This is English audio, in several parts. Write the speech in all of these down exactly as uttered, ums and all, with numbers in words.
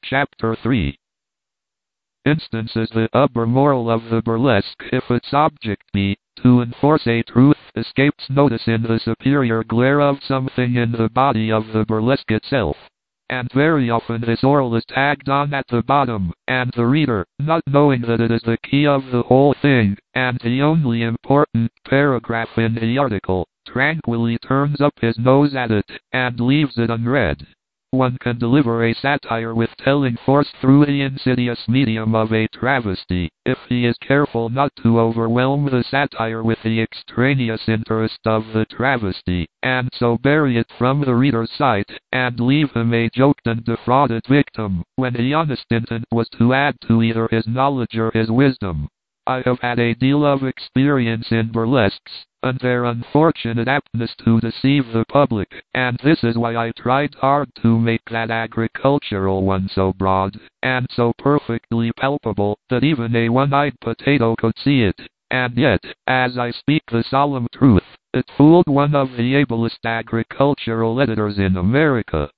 Chapter three. Instances the upper moral of the burlesque, if its object be to enforce a truth, escapes notice in the superior glare of something in the body of the burlesque itself. And very often this oral is tagged on at the bottom, and the reader, not knowing that it is the key of the whole thing, and the only important paragraph in the article, tranquilly turns up his nose at it, and leaves it unread. One can deliver a satire with telling force through the insidious medium of a travesty, if he is careful not to overwhelm the satire with the extraneous interest of the travesty, and so bury it from the reader's sight, and leave him a joked and defrauded victim, when the honest intent was to add to either his knowledge or his wisdom. I have had a deal of experience in burlesques, and their unfortunate aptness to deceive the public, and this is why I tried hard to make that agricultural one so broad, and so perfectly palpable, that even a one-eyed potato could see it. And yet, as I speak the solemn truth, it fooled one of the ablest agricultural editors in America.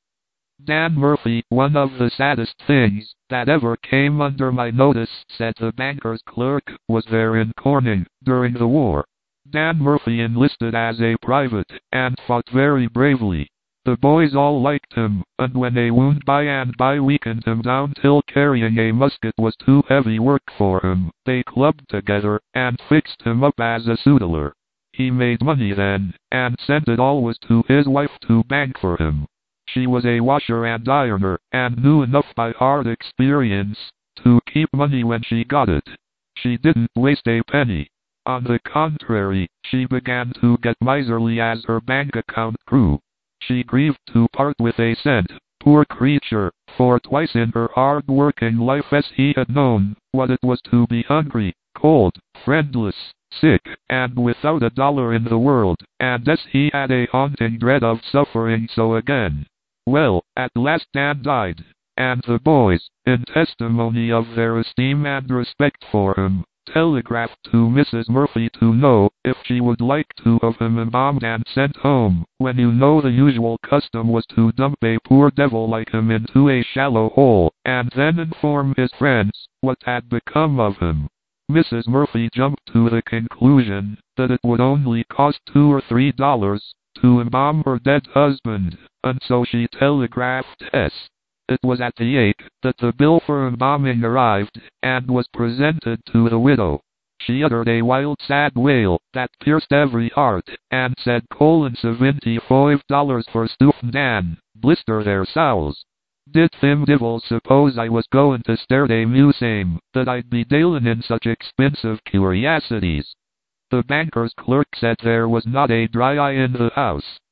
Dan Murphy, one of the saddest things that ever came under my notice, said the banker's clerk, was there in Corning, during the war. Dan Murphy enlisted as a private, and fought very bravely. The boys all liked him, and when a wound by and by weakened him down till carrying a musket was too heavy work for him, they clubbed together, and fixed him up as a sutler. He made money then, and sent it always to his wife to bank for him. She was a washer and ironer, and knew enough by hard experience to keep money when she got it. She didn't waste a penny. On the contrary, she began to get miserly as her bank account grew. She grieved to part with a cent, poor creature, for twice in her hard-working life as he had known what it was to be hungry, cold, friendless, sick, and without a dollar in the world, and as he had a haunting dread of suffering so again. Well, at last Dan died, and the boys, in testimony of their esteem and respect for him, telegraphed to Missus Murphy to know if she would like to have him embalmed and sent home, when you know the usual custom was to dump a poor devil like him into a shallow hole, and then inform his friends what had become of him. Missus Murphy jumped to the conclusion that it would only cost two or three dollars to embalm her dead husband, and so she telegraphed S. It was at the eight that the bill for embalming arrived, and was presented to the widow. She uttered a wild sad wail that pierced every heart, and said colon seventy-five dollars for Stupid Dan, blister their sowls. Did them divils suppose I was going to start a museum, that I'd be dealing in such expensive curiosities? The banker's clerk said there was not a dry eye in the house.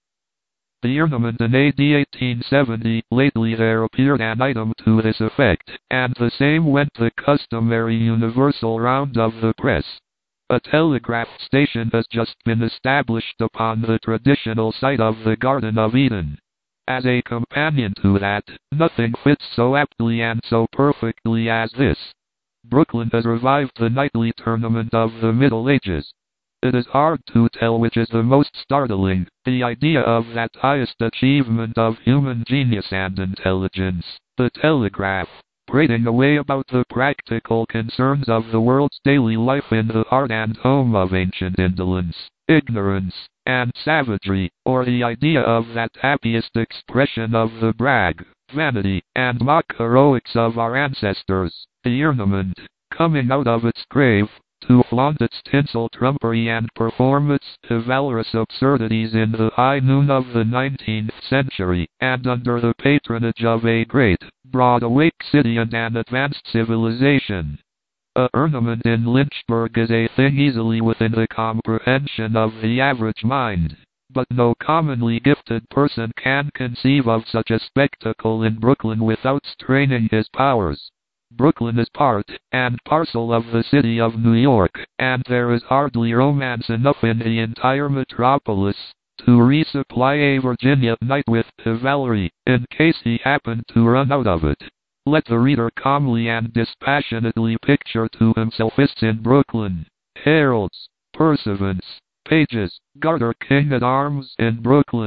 The ornament in A D eighteen seventy, lately there appeared an item to this effect, and the same went the customary universal round of the press. A telegraph station has just been established upon the traditional site of the Garden of Eden. As a companion to that, nothing fits so aptly and so perfectly as this. Brooklyn has revived the nightly tournament of the Middle Ages. It is hard to tell which is the most startling, the idea of that highest achievement of human genius and intelligence, the telegraph, prating away about the practical concerns of the world's daily life in the heart and home of ancient indolence, ignorance, and savagery, or the idea of that happiest expression of the brag, vanity, and mock heroics of our ancestors, the ornament, coming out of its grave, to flaunt its tinsel trumpery and perform its chivalrous absurdities in the high noon of the nineteenth century, and under the patronage of a great, broad-awake city and an advanced civilization. A ornament in Lynchburg is a thing easily within the comprehension of the average mind, but no commonly gifted person can conceive of such a spectacle in Brooklyn without straining his powers. Brooklyn is part and parcel of the city of New York, and there is hardly romance enough in the entire metropolis to resupply a Virginia knight with chivalry, in case he happened to run out of it. Let the reader calmly and dispassionately picture to himself fists in Brooklyn, heralds, pursuivants, pages, garter king-at-arms in Brooklyn,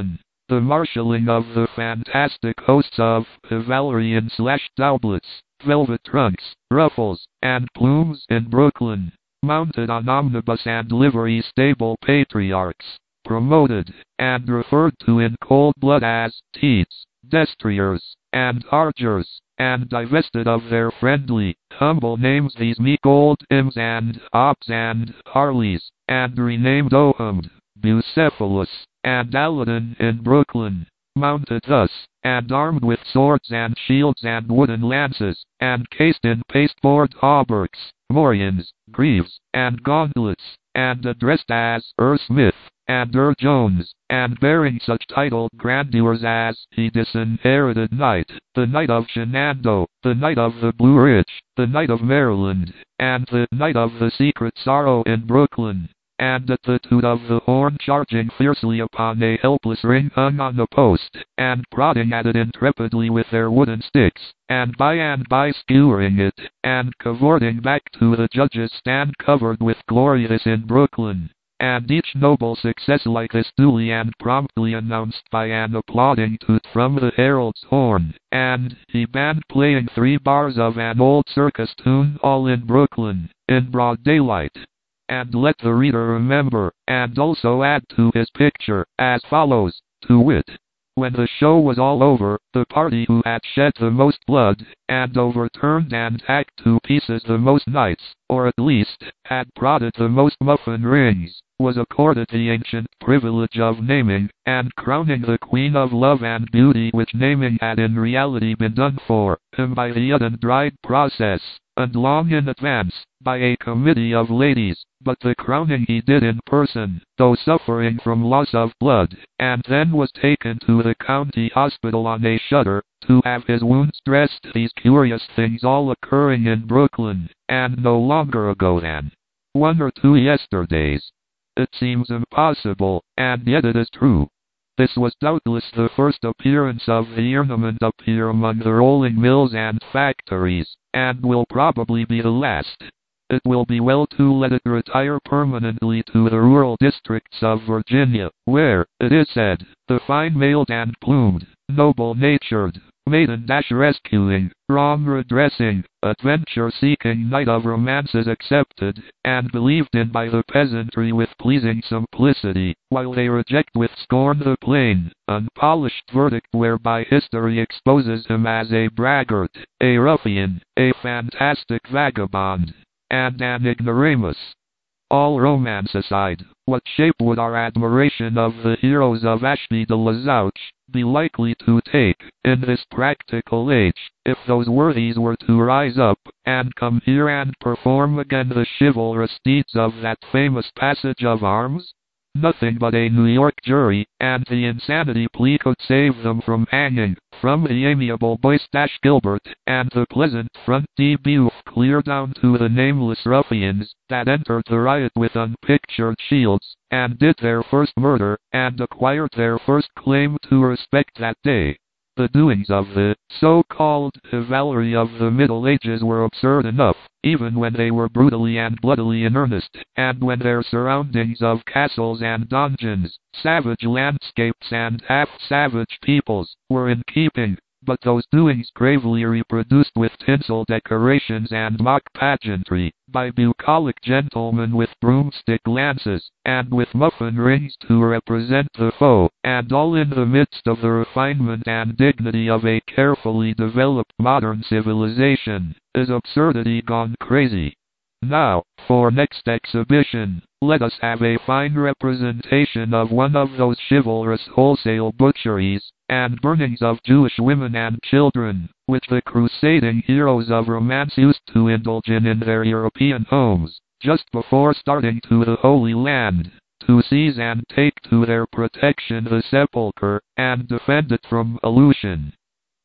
the marshalling of the fantastic hosts of cavalry in slashed doublets, velvet trunks, ruffles, and plumes in Brooklyn, mounted on omnibus and livery stable patriarchs, promoted and referred to in cold blood as teats, destriers, and archers, and divested of their friendly, humble names these meek old Ims and Ops and Harleys, and renamed Ohumd, Bucephalus, and Aladdin in Brooklyn, mounted thus, and armed with swords and shields and wooden lances, and cased in pasteboard hauberks, morions, greaves, and gauntlets, and addressed as Er Smith, and Er Jones, and bearing such titled grandeurs as the Disinherited Knight, the Knight of Shenandoah, the Knight of the Blue Ridge, the Knight of Maryland, and the Knight of the Secret Sorrow in Brooklyn, and at the toot of the horn charging fiercely upon a helpless ring hung on the post, and prodding at it intrepidly with their wooden sticks, and by and by skewering it, and cavorting back to the judge's stand covered with glorious in Brooklyn. And each noble success like this duly and promptly announced by an applauding toot from the herald's horn, and the band playing three bars of an old circus tune all in Brooklyn, in broad daylight. And let the reader remember, and also add to his picture, as follows, to wit. When the show was all over, the party who had shed the most blood, and overturned and hacked to pieces the most knights, or at least, had prodded the most muffin rings, was accorded the ancient privilege of naming, and crowning the Queen of Love and Beauty, which naming had in reality been done for him by the untried process, and long in advance, by a committee of ladies, but the crowning he did in person, though suffering from loss of blood, and then was taken to the county hospital on a shutter, to have his wounds dressed, these curious things all occurring in Brooklyn, and no longer ago than one or two yesterdays. It seems impossible, and yet it is true. This was doubtless the first appearance of the ornament up here among the rolling mills and factories, and will probably be the last. It will be well to let it retire permanently to the rural districts of Virginia, where, it is said, the fine mailed and plumed, noble-natured, maiden-rescuing, wrong-redressing, adventure-seeking knight of romance is accepted, and believed in by the peasantry with pleasing simplicity, while they reject with scorn the plain, unpolished verdict whereby history exposes him as a braggart, a ruffian, a fantastic vagabond, and an ignoramus. All romance aside, what shape would our admiration of the heroes of Ashby de la Zouch be likely to take, in this practical age, if those worthies were to rise up, and come here and perform again the chivalrous deeds of that famous passage of arms? Nothing but a New York jury, and the insanity plea could save them from hanging, from the amiable Boystache Gilbert, and the pleasant front D. Buff clear down to the nameless ruffians, that entered the riot with unpictured shields, and did their first murder, and acquired their first claim to respect that day. The doings of the so-called cavalry of the Middle Ages were absurd enough, even when they were brutally and bloodily in earnest, and when their surroundings of castles and donjons, savage landscapes and half-savage peoples, were in keeping. But those doings gravely reproduced with tinsel decorations and mock pageantry, by bucolic gentlemen with broomstick lances, and with muffin rings to represent the foe, and all in the midst of the refinement and dignity of a carefully developed modern civilization, is absurdity gone crazy. Now, for next exhibition, let us have a fine representation of one of those chivalrous wholesale butcheries, and burnings of Jewish women and children, which the crusading heroes of romance used to indulge in in their European homes, just before starting to the Holy Land, to seize and take to their protection the sepulchre, and defend it from pollution.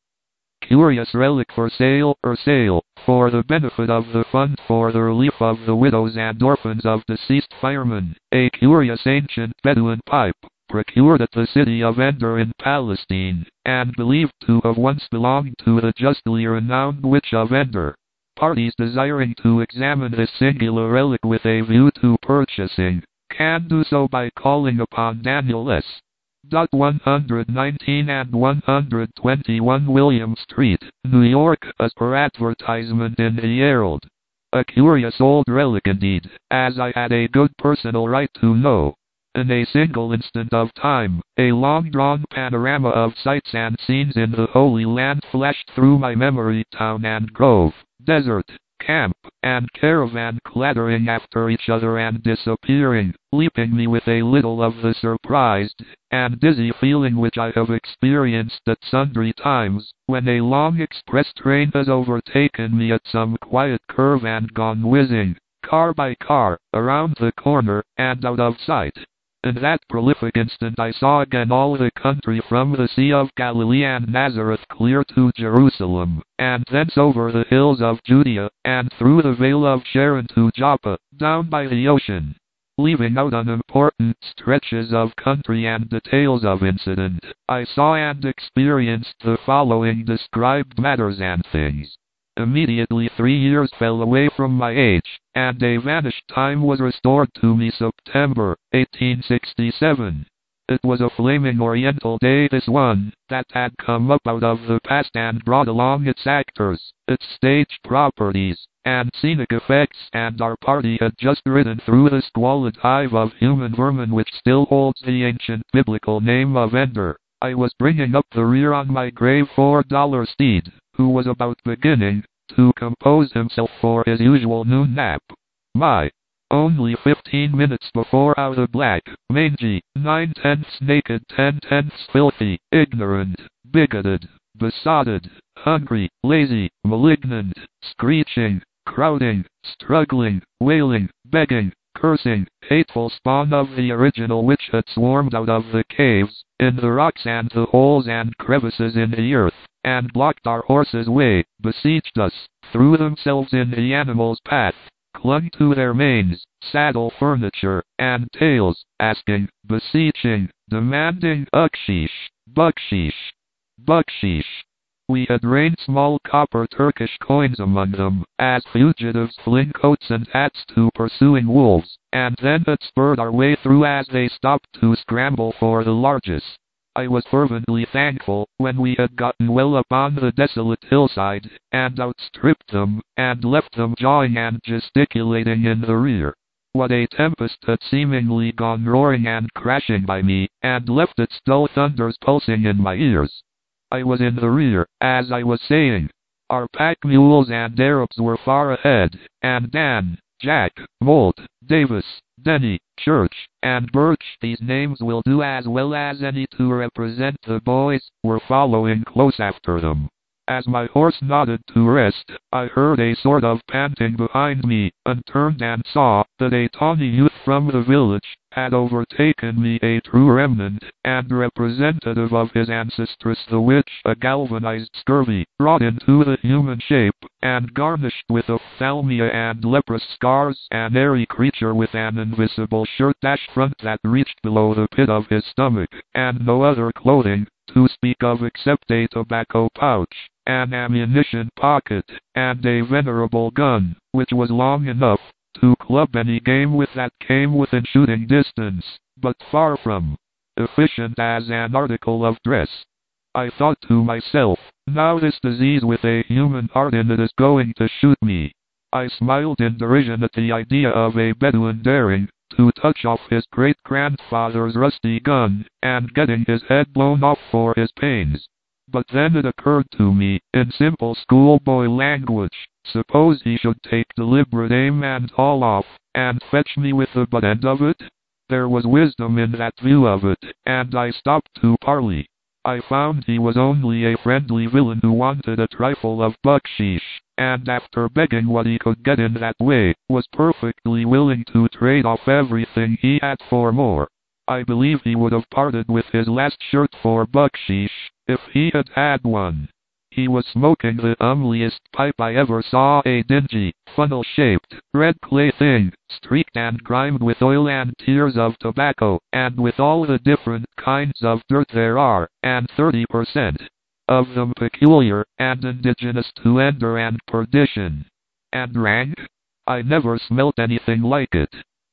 Curious relic for sale or sale, for the benefit of the Fund for the Relief of the Widows and Orphans of Deceased Firemen, a curious ancient Bedouin pipe, procured at the city of Endor in Palestine, and believed to have once belonged to the justly renowned Witch of Endor. Parties desiring to examine this singular relic with a view to purchasing, can do so by calling upon Daniel S. one nineteen and one twenty-one William Street, New York, as per advertisement in the Herald. A curious old relic indeed, as I had a good personal right to know. In a single instant of time, a long-drawn panorama of sights and scenes in the Holy Land flashed through my memory. Town and grove, desert, camp, and caravan clattering after each other and disappearing, leaving me with a little of the surprised and dizzy feeling which I have experienced at sundry times, when a long express train has overtaken me at some quiet curve and gone whizzing, car by car, around the corner, and out of sight. In that prolific instant I saw again all the country from the Sea of Galilee and Nazareth clear to Jerusalem, and thence over the hills of Judea, and through the vale of Sharon to Joppa, down by the ocean, leaving out unimportant stretches of country and details of incident. I saw and experienced the following described matters and things. Immediately three years fell away from my age, and a vanished time was restored to me. September, eighteen sixty-seven. It was a flaming oriental day, this one, that had come up out of the past and brought along its actors, its stage properties, and scenic effects, and our party had just ridden through the squalid hive of human vermin which still holds the ancient biblical name of Ender. I was bringing up the rear on my grave four-dollar steed, who was about beginning to compose himself for his usual noon nap. My, only fifteen minutes before how the black, mangy, nine-tenths naked, ten-tenths filthy, ignorant, bigoted, besotted, hungry, lazy, malignant, screeching, crowding, struggling, wailing, begging, cursing, hateful spawn of the original which had swarmed out of the caves, in the rocks and the holes and crevices in the earth, and blocked our horses' way, besieged us, threw themselves in the animals' path, clung to their manes, saddle furniture, and tails, asking, beseeching, demanding baksheesh, baksheesh, baksheesh. We had rained small copper Turkish coins among them, as fugitives fling coats and hats to pursuing wolves, and then had spurred our way through as they stopped to scramble for the largest. I was fervently thankful when we had gotten well up on the desolate hillside, and outstripped them, and left them jawing and gesticulating in the rear. What a tempest had seemingly gone roaring and crashing by me, and left its dull thunders pulsing in my ears. I was in the rear, as I was saying. Our pack mules and Arabs were far ahead, and Dan, Jack, Molt, Davis, Denny, Church, and Birch, these names will do as well as any to represent the boys, were following close after them. As my horse nodded to rest, I heard a sort of panting behind me, and turned and saw that a tawny youth from the village had overtaken me, a true remnant and representative of his ancestress, the witch, a galvanized scurvy, wrought into the human shape, and garnished with ophthalmia and leprous scars, an airy creature with an invisible shirt-dash front that reached below the pit of his stomach, and no other clothing to speak of except a tobacco pouch, an ammunition pocket, and a venerable gun, which was long enough to club any game with that came within shooting distance, but far from efficient as an article of dress. I thought to myself, now this disease with a human heart in it is going to shoot me. I smiled in derision at the idea of a Bedouin daring to touch off his great-grandfather's rusty gun, and getting his head blown off for his pains. But then it occurred to me, in simple schoolboy language, suppose he should take deliberate aim and haul off, and fetch me with the butt end of it? There was wisdom in that view of it, and I stopped to parley. I found he was only a friendly villain who wanted a trifle of bucksheesh, and after begging what he could get in that way, was perfectly willing to trade off everything he had for more. I believe he would have parted with his last shirt for bucksheesh, if he had had one. He was smoking the umliest pipe I ever saw, a dingy, funnel-shaped, red clay thing, streaked and grimed with oil and tears of tobacco, and with all the different kinds of dirt there are, and thirty percent of them peculiar, and indigenous to Ender and perdition. And rank? I never smelt anything like it.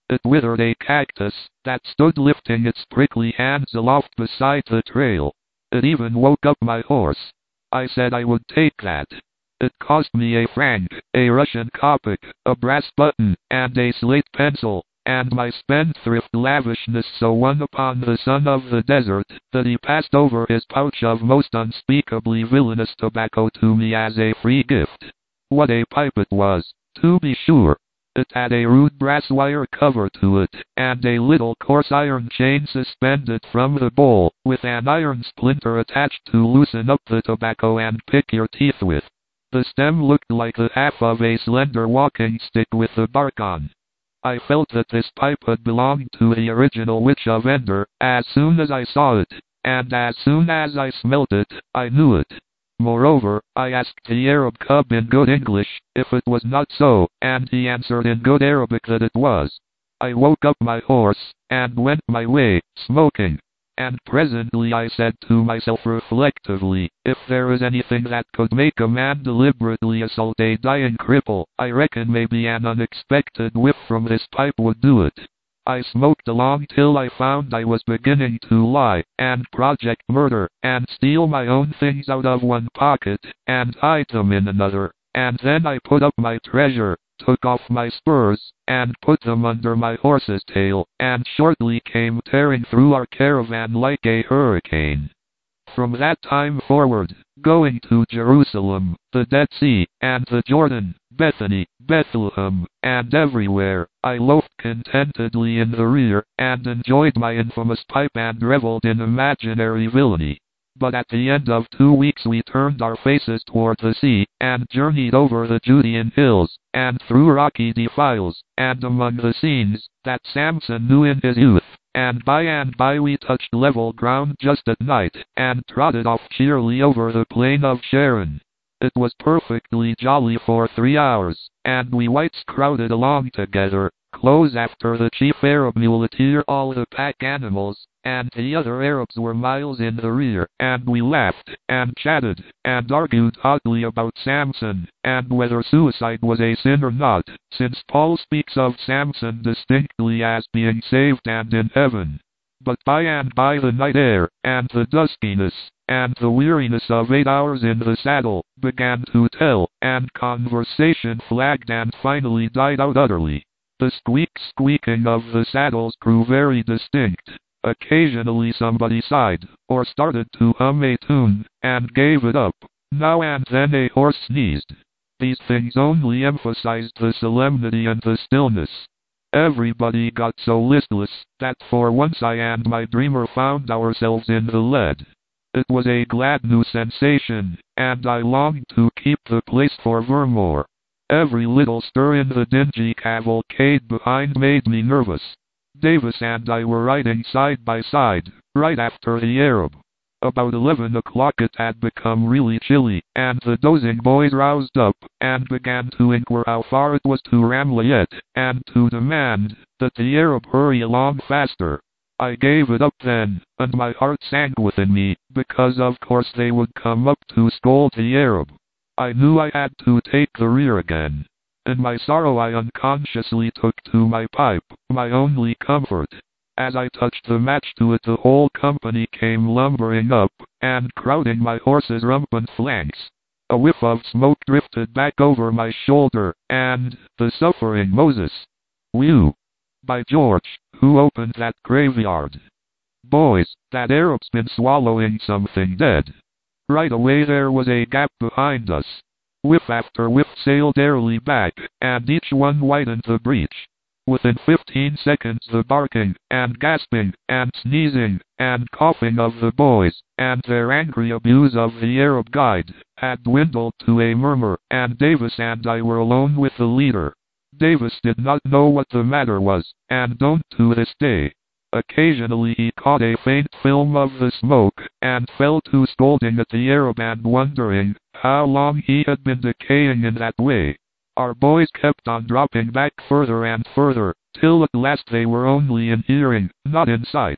It withered a cactus that stood lifting its prickly hands aloft beside the trail. It even woke up my horse. I said I would take that. It cost me a franc, a Russian kopek, a brass button, and a slate pencil, and my spendthrift lavishness so won upon the son of the desert that he passed over his pouch of most unspeakably villainous tobacco to me as a free gift. What a pipe it was, to be sure! It had a rude brass wire cover to it, and a little coarse iron chain suspended from the bowl, with an iron splinter attached to loosen up the tobacco and pick your teeth with. The stem looked like the half of a slender walking stick with the bark on. I felt that this pipe had belonged to the original Witch of Endor as soon as I saw it, and as soon as I smelt it, I knew it. Moreover, I asked the Arab cub in good English if it was not so, and he answered in good Arabic that it was. I woke up my horse, and went my way, smoking. And presently I said to myself reflectively, if there is anything that could make a man deliberately assault a dying cripple, I reckon maybe an unexpected whiff from this pipe would do it. I smoked along till I found I was beginning to lie, and project murder, and steal my own things out of one pocket, and hide them in another, and then I put up my treasure, took off my spurs, and put them under my horse's tail, and shortly came tearing through our caravan like a hurricane. From that time forward, going to Jerusalem, the Dead Sea, and the Jordan, Bethany, Bethlehem, and everywhere, I loafed contentedly in the rear, and enjoyed my infamous pipe and reveled in imaginary villainy. But at the end of two weeks we turned our faces toward the sea, and journeyed over the Judean hills, and through rocky defiles, and among the scenes that Samson knew in his youth. And by and by we touched level ground just at night, and trotted off cheerily over the plain of Sharon. It was perfectly jolly for three hours, and we whites crowded along together, close after the chief Arab muleteer all the pack animals, and the other Arabs were miles in the rear, and we laughed, and chatted, and argued hotly about Samson, and whether suicide was a sin or not, since Paul speaks of Samson distinctly as being saved and in heaven. But by and by the night air, and the duskiness, and the weariness of eight hours in the saddle, began to tell, and conversation flagged and finally died out utterly. The squeak-squeaking of the saddles grew very distinct. Occasionally somebody sighed, or started to hum a tune, and gave it up. Now and then a horse sneezed. These things only emphasized the solemnity and the stillness. Everybody got so listless, that for once I and my dreamer found ourselves in the lead. It was a glad new sensation, and I longed to keep the place for Vermore. Every little stir in the dingy cavalcade behind made me nervous. Davis and I were riding side by side, right after the Arab. About eleven o'clock it had become really chilly, and the dozing boys roused up, and began to inquire how far it was to Ramlayet, and to demand that the Arab hurry along faster. I gave it up then, and my heart sank within me, because of course they would come up to scold the Arab. I knew I had to take the rear again. In my sorrow I unconsciously took to my pipe, my only comfort. As I touched the match to it the whole company came lumbering up, and crowding my horse's rampant flanks. A whiff of smoke drifted back over my shoulder, and the suffering Moses. Whew! By George, who opened that graveyard? Boys, that Arab's been swallowing something dead. Right away there was a gap behind us. Whiff after whiff sailed airily back, and each one widened the breach. Within fifteen seconds the barking, and gasping, and sneezing, and coughing of the boys, and their angry abuse of the Arab guide, had dwindled to a murmur, and Davis and I were alone with the leader. Davis did not know what the matter was, and don't to this day. Occasionally he caught a faint film of the smoke, and fell to scolding at the Arab and wondering how long he had been decaying in that way. Our boys kept on dropping back further and further, till at last they were only in hearing, not in sight.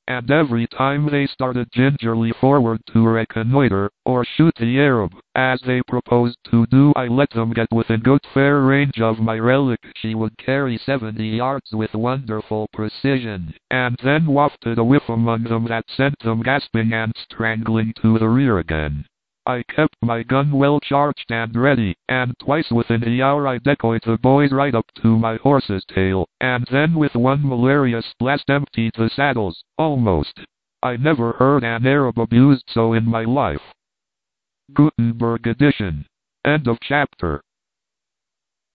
and every time they started gingerly forward to reconnoiter, or shoot the Arab, as they proposed to do, I let them get within good fair range of my relic. She would carry seventy yards with wonderful precision, and then wafted a whiff among them that sent them gasping and strangling to the rear again. I kept my gun well charged and ready, and twice within the hour I decoyed the boys right up to my horse's tail, and then with one malarious blast emptied the saddles, almost. I never heard an Arab abused so in my life. Gutenberg edition. End of chapter.